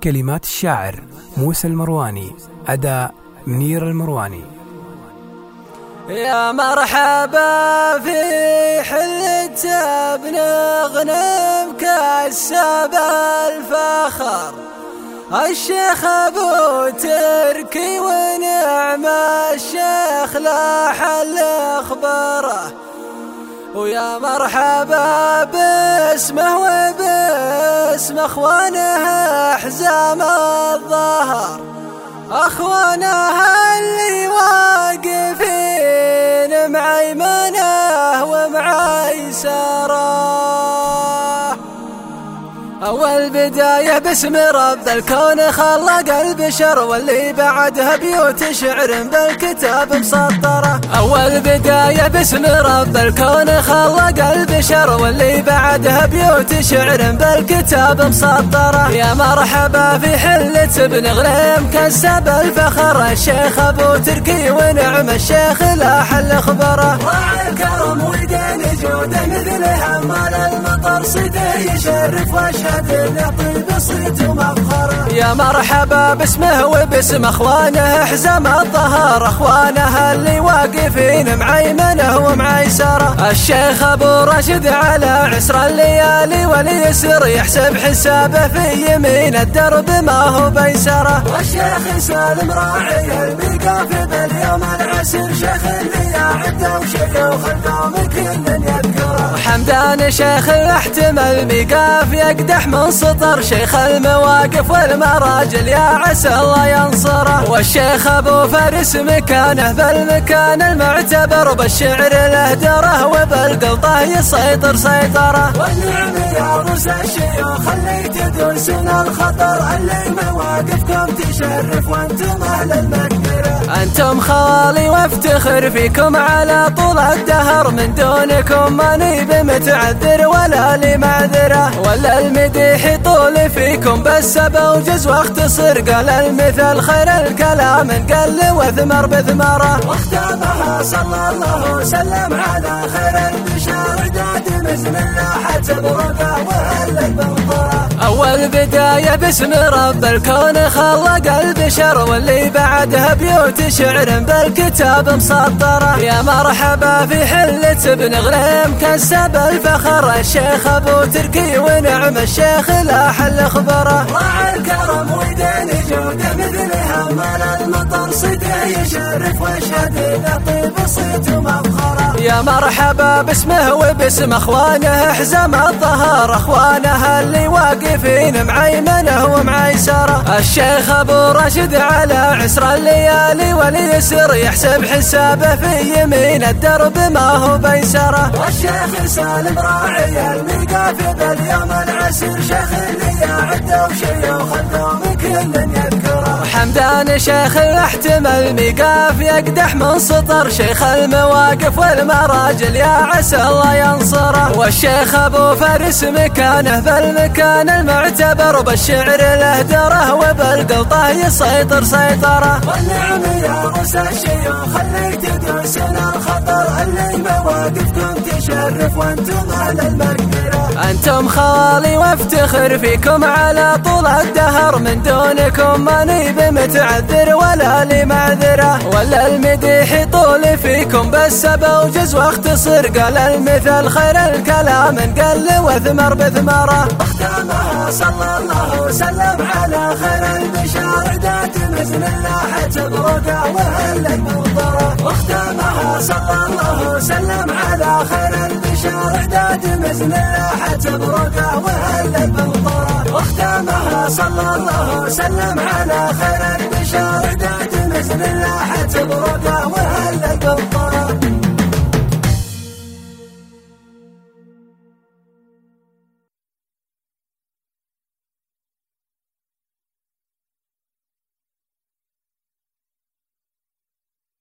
كلمات الشاعر موسى المرواني، أداء منير المرواني. يا مرحبا في حلته بنغنم كسب الفخر الشيخ أبو تركي، ونعم الشيخ لا حل أخباره. ويا مرحبا باسمه وباسم اخوانه احزام الظهر، اخوانه اللي واقفين معيمنه ومعيسره. أول بداية باسم رب الكون خلق البشر، واللي بعدها بيوت شعر بالكتاب مسطرة. أول بداية باسم رب الكون خلق البشر، واللي بعدها بيوت شعر بالكتاب مسطرة. يا مرحبا في حلة بن غليم كسب الفخر الشيخ أبو تركي، ونعم الشيخ لا حل أخبره. راعي الكرم ودين جوده مثل حمال المطر، صدى يشرف واشهد يعطي بصيت ومفخره. يا مرحبا باسمه وباسم اخوانه احزام الظهر، اخوانه اللي واقفين معيمنه ومعيسره. الشيخ ابو راشد على عسر الليالي واليسر، يحسب حسابه في يمين الدرب ما هو بيسره. والشيخ سالم راعي الميقاف باليوم العسر، شيخ اللي يعده وشيوخ القوم كل يذكره. حمدان شيخ احتمل ميقاف يقدح من سطر، شيخ المواقف والمراجل يا عسى الله ينصره. والشيخ ابو فارس مكانه بالمكان المعتبر، بالشعر له دره وبالقلطه يسيطر سيطره. والنعم يا رؤوس الشيوخ اللي تدوسون الخطر، اللي مواقفكم تشرف وانتم اهل المقدره. انتم خوالي وافتخر فيكم على طول الدهر، من دونكم ماني بمتعذر ولا لي معذره. ولا المديح طول فيكم بس بوجز واختصر، قال المثل خير الكلام قل وثمر بثمره. واختامها صلى الله وسلم على خير البشار، داد بسم الله حتى بركه واهل المنظره. اول بدايه باسم رب الكون خلق البشر، واللي بعدها بيوت شعر بالكتاب مسطره. يا مرحبا في حلة بن غليم كسب الفخر الشيخ ابو تركي، ونعم الشيخ لا حل أخبره. راعي الكرم ودين جوده مثل حمال المطر، صدى يشرف واشهد يعطي بصيت ومفخره. يا مرحبا باسمه وباسم اخوانه احزام الظهر، اخوانه اللي واقفين معيمنه ومعيسره. الشيخ ابو راشد على عسر الليالي واليسر، يحسب حسابه في يمين الدرب ما هو بيسره. والشيخ سالم راعي الميقاف باليوم العسر، شيخ اللي يعده وشيوخ القوم كل يذكره. حمدان شيخ احتمل ميقاف يقدح من سطر، شيخ المواقف والمراجل يا عسى الله ينصره. والشيخ ابو فارس مكانه بالمكان المعتبر، بالشعر له دره وبالقلطه يسيطر سيطره. والنعم يا رؤوس الشيوخ اللي تدوسون الخطر، اللي مواقفكم تشرف وانتم اهل المقدره. انتم خوالي وافتخر فيكم على طول الدهر، من دونكم ماني بمتعذر ولا لي معذره. ولا المديح طول فيكم بس بوجز واختصر، قال المثل خير الكلام قل وثمر بثمره. واختامها صلى الله وسلم على خير البشار، دات بسم الله حتى بركه واهل المنظره. واختامها صلى الله وسلم على خير البشار، دات بسم الله حتى بركه واهل المنظره. واختامها صلى الله وسلم على خير البشار، دات بسم الله حتى بركه واهل المنظره.